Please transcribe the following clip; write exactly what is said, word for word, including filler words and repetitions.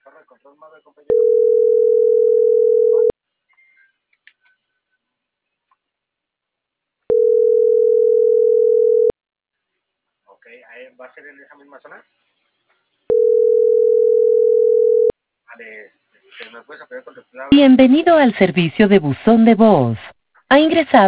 Bienvenido al servicio de buzón de voz. Ha ingresado